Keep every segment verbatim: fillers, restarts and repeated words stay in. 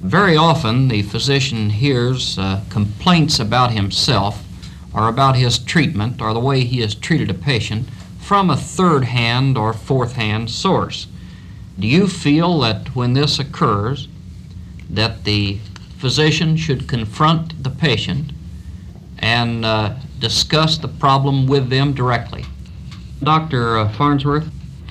Very often the physician hears uh, complaints about himself or about his treatment or the way he has treated a patient from a third-hand or fourth-hand source. Do you feel that when this occurs that the physician should confront the patient and uh, discuss the problem with them directly? Doctor Uh, Farnsworth?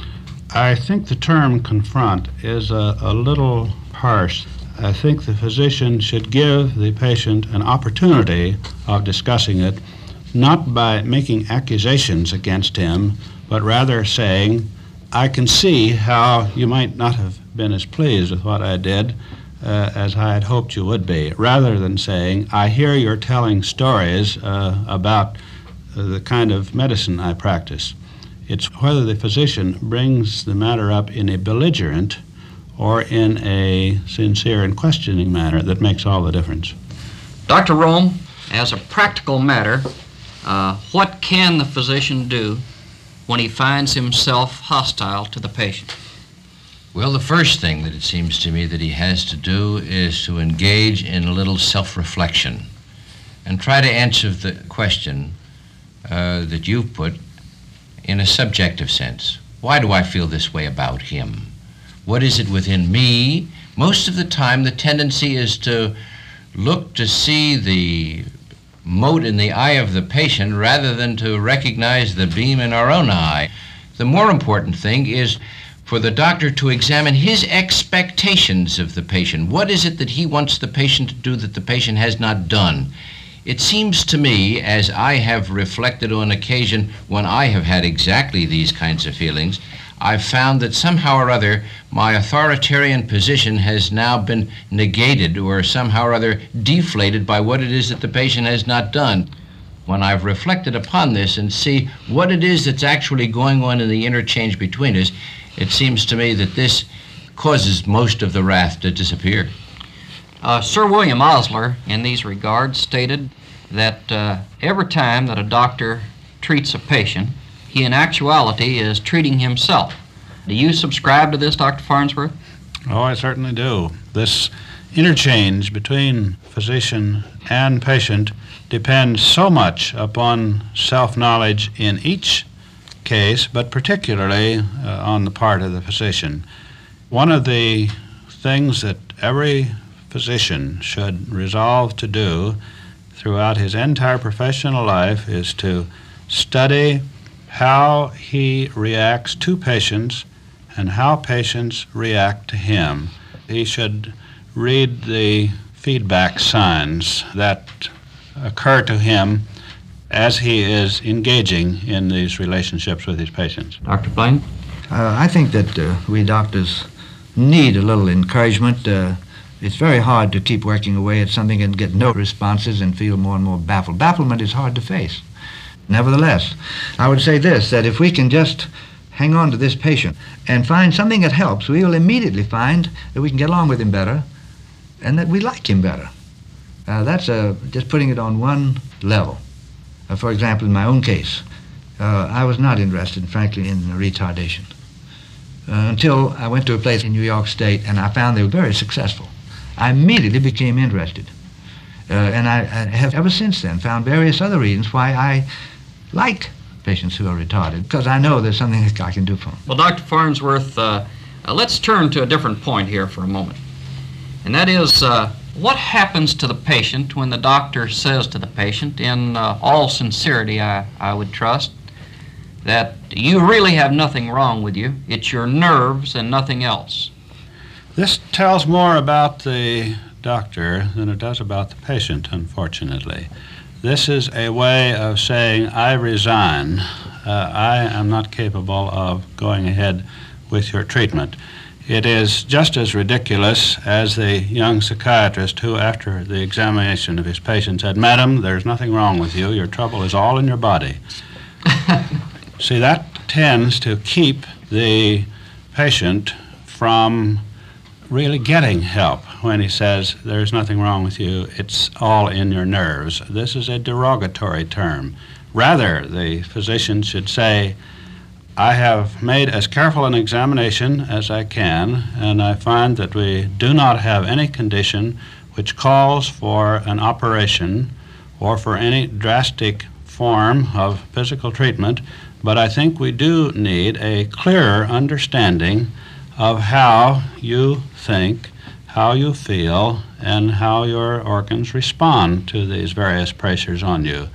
I think the term confront is a, a little harsh. I think the physician should give the patient an opportunity of discussing it, not by making accusations against him, but rather saying, I can see how you might not have been as pleased with what I did uh, as I had hoped you would be, rather than saying, I hear you're telling stories uh, about uh, the kind of medicine I practice. It's whether the physician brings the matter up in a belligerent or in a sincere and questioning manner that makes all the difference. Doctor Rome, as a practical matter, uh, what can the physician do when he finds himself hostile to the patient? Well, the first thing that it seems to me that he has to do is to engage in a little self-reflection and try to answer the question uh, that you've put in a subjective sense. Why do I feel this way about him? What is it within me? Most of the time, the tendency is to look to see the mote in the eye of the patient rather than to recognize the beam in our own eye. The more important thing is for the doctor to examine his expectations of the patient. What is it that he wants the patient to do that the patient has not done? It seems to me, as I have reflected on occasion when I have had exactly these kinds of feelings, I've found that somehow or other my authoritarian position has now been negated or somehow or other deflated by what it is that the patient has not done. When I've reflected upon this and see what it is that's actually going on in the interchange between us, it seems to me that this causes most of the wrath to disappear. Uh, Sir William Osler, in these regards, stated that uh, every time that a doctor treats a patient, he in actuality is treating himself. Do you subscribe to this, Doctor Farnsworth? Oh, I certainly do. This interchange between physician and patient depends so much upon self-knowledge in each case, but particularly uh, on the part of the physician. One of the things that every physician should resolve to do throughout his entire professional life is to study how he reacts to patients and how patients react to him. He should read the feedback signs that occur to him as he is engaging in these relationships with his patients. Doctor Blaine? Uh, I think that uh, we doctors need a little encouragement. Uh, it's very hard to keep working away at something and get no responses and feel more and more baffled. Bafflement is hard to face. Nevertheless, I would say this, that if we can just hang on to this patient and find something that helps, we will immediately find that we can get along with him better and that we like him better. Uh, that's uh, just putting it on one level. Uh, for example, in my own case, uh, I was not interested, frankly, in retardation uh, until I went to a place in New York State and I found they were very successful. I immediately became interested. Uh, and I, I have ever since then found various other reasons why I like patients who are retarded, because I know there's something that I can do for them. Well, Doctor Farnsworth, uh, uh, let's turn to a different point here for a moment. And that is, uh, what happens to the patient when the doctor says to the patient, in uh, all sincerity, I, I would trust, that you really have nothing wrong with you, it's your nerves and nothing else? This tells more about the doctor than it does about the patient, unfortunately. This is a way of saying, I resign. Uh, I am not capable of going ahead with your treatment. It is just as ridiculous as the young psychiatrist who, after the examination of his patient, said, Madam, there's nothing wrong with you. Your trouble is all in your body. See, that tends to keep the patient from really getting help when he says, there's nothing wrong with you, it's all in your nerves. This is a derogatory term. Rather, the physician should say, I have made as careful an examination as I can, and I find that we do not have any condition which calls for an operation or for any drastic form of physical treatment, but I think we do need a clearer understanding of how you think, how you feel, and how your organs respond to these various pressures on you.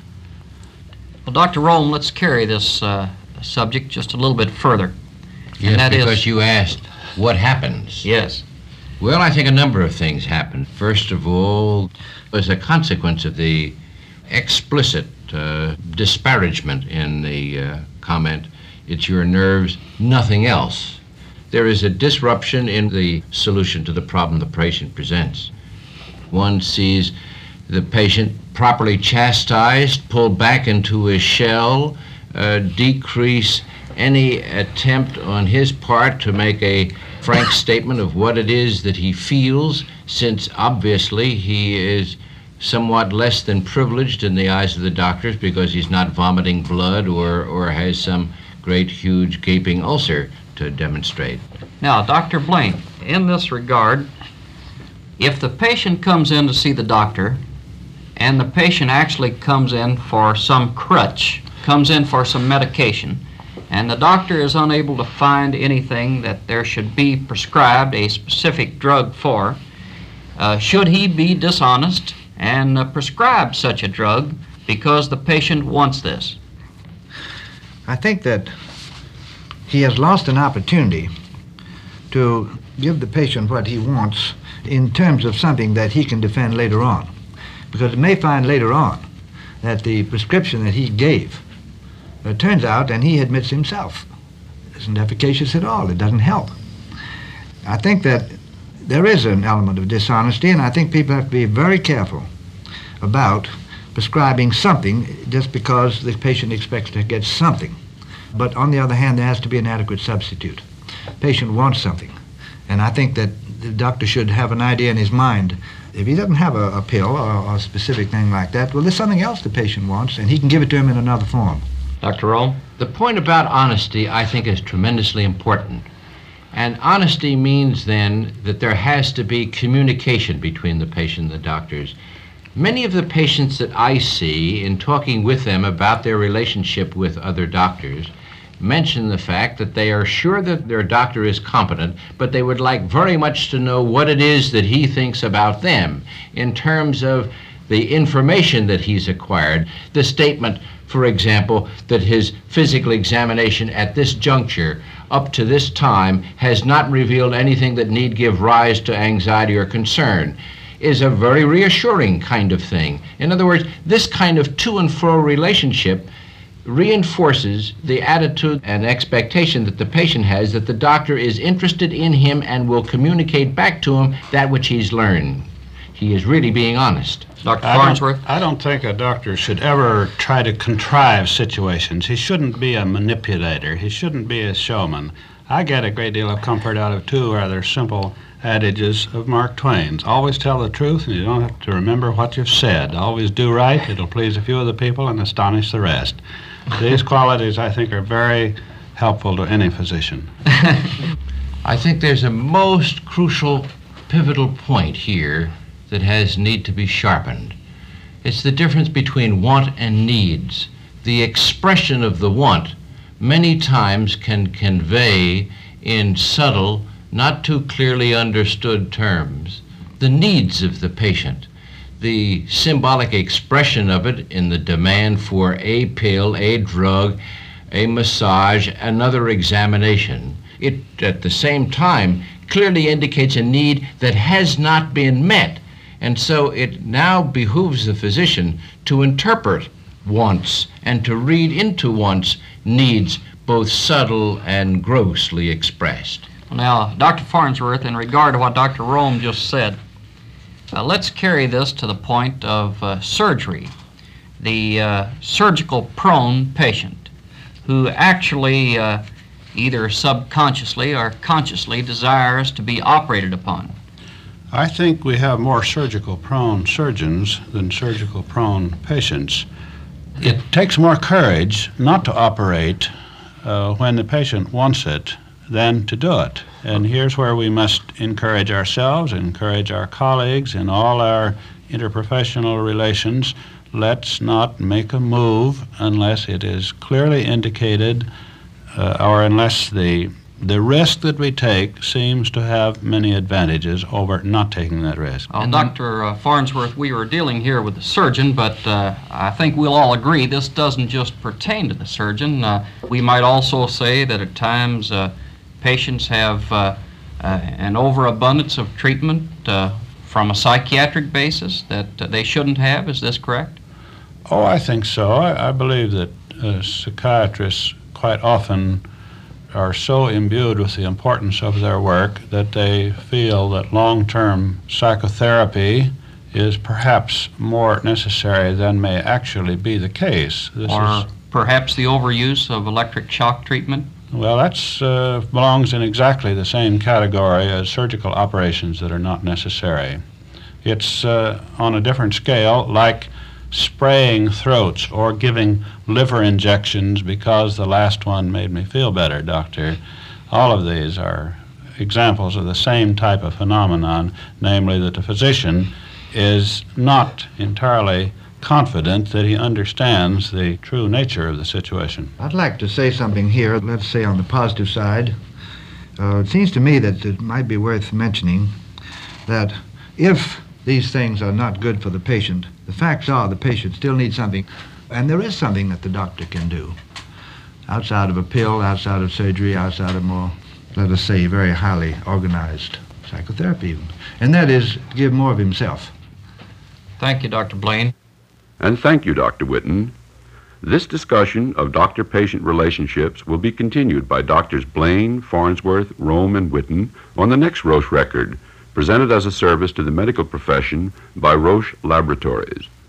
Well, Doctor Rome, let's carry this uh, subject just a little bit further. Yes, and that because is, you asked what happens. Yes. Well, I think a number of things happen. First of all, as a consequence of the explicit uh, disparagement in the uh, comment, it's your nerves, nothing else. There is a disruption in the solution to the problem the patient presents. One sees the patient properly chastised, pulled back into his shell, uh, decrease any attempt on his part to make a frank statement of what it is that he feels, since obviously he is somewhat less than privileged in the eyes of the doctors because he's not vomiting blood or, or has some great, huge, gaping ulcer to demonstrate. Now, Doctor Blaine, in this regard, if the patient comes in to see the doctor and the patient actually comes in for some crutch, comes in for some medication, and the doctor is unable to find anything that there should be prescribed a specific drug for, uh, should he be dishonest and uh, prescribe such a drug because the patient wants this? I think that he has lost an opportunity to give the patient what he wants in terms of something that he can defend later on. Because it may find later on that the prescription that he gave, it turns out, and he admits himself, isn't efficacious at all. It doesn't help. I think that there is an element of dishonesty, and I think people have to be very careful about prescribing something just because the patient expects to get something. But on the other hand, there has to be an adequate substitute. The patient wants something, and I think that the doctor should have an idea in his mind. If he doesn't have a, a pill or, or a specific thing like that, well, there's something else the patient wants, and he can give it to him in another form. Doctor Rome? The point about honesty, I think, is tremendously important. And honesty means then that there has to be communication between the patient and the doctors. Many of the patients that I see, in talking with them about their relationship with other doctors, mention the fact that they are sure that their doctor is competent, but they would like very much to know what it is that he thinks about them in terms of the information that he's acquired. The statement, for example, that his physical examination at this juncture up to this time has not revealed anything that need give rise to anxiety or concern, is a very reassuring kind of thing. In other words, this kind of to and fro relationship reinforces the attitude and expectation that the patient has that the doctor is interested in him and will communicate back to him that which he's learned. He is really being honest. Doctor I Farnsworth? don't, I don't think a doctor should ever try to contrive situations. He shouldn't be a manipulator. He shouldn't be a showman. I get a great deal of comfort out of two rather simple adages of Mark Twain's. Always tell the truth, and you don't have to remember what you've said. Always do right. It'll please a few of the people and astonish the rest. These qualities, I think, are very helpful to any physician. I think there's a most crucial, pivotal point here that has need to be sharpened. It's the difference between want and needs. The expression of the want many times can convey in subtle, not too clearly understood terms, the needs of the patient. The symbolic expression of it in the demand for a pill, a drug, a massage, another examination. It, at the same time, clearly indicates a need that has not been met. And so it now behooves the physician to interpret wants and to read into wants needs, both subtle and grossly expressed. Now, Doctor Farnsworth, in regard to what Doctor Rome just said, uh, let's carry this to the point of uh, surgery. The uh, surgical-prone patient who actually uh, either subconsciously or consciously desires to be operated upon. I think we have more surgical-prone surgeons than surgical-prone patients. It takes more courage not to operate uh, when the patient wants it than to do it. And here's where we must encourage ourselves, encourage our colleagues in all our interprofessional relations. Let's not make a move unless it is clearly indicated uh, or unless the the risk that we take seems to have many advantages over not taking that risk. Well, Doctor Uh, Farnsworth, we were dealing here with the surgeon, but uh, I think we'll all agree this doesn't just pertain to the surgeon. Uh, we might also say that at times uh, patients have uh, uh, an overabundance of treatment uh, from a psychiatric basis that uh, they shouldn't have. Is this correct? Oh, I think so. I, I believe that uh, psychiatrists quite often are so imbued with the importance of their work that they feel that long-term psychotherapy is perhaps more necessary than may actually be the case. This or is, perhaps the overuse of electric shock treatment? well, that uh, belongs in exactly the same category as surgical operations that are not necessary. It's uh, on a different scale, like spraying throats or giving liver injections because the last one made me feel better, doctor. All of these are examples of the same type of phenomenon, namely that the physician is not entirely confident that he understands the true nature of the situation. I'd like to say something here, let's say on the positive side. Uh, it seems to me that it might be worth mentioning that if these things are not good for the patient, the facts are the patient still needs something, and there is something that the doctor can do outside of a pill, outside of surgery, outside of more, let us say, very highly organized psychotherapy even, and that is to give more of himself. Thank you, Doctor Blaine. And thank you, Doctor Whitten. This discussion of doctor-patient relationships will be continued by Doctors Blaine, Farnsworth, Rome, and Whitten on the next Roche Record, presented as a service to the medical profession by Roche Laboratories.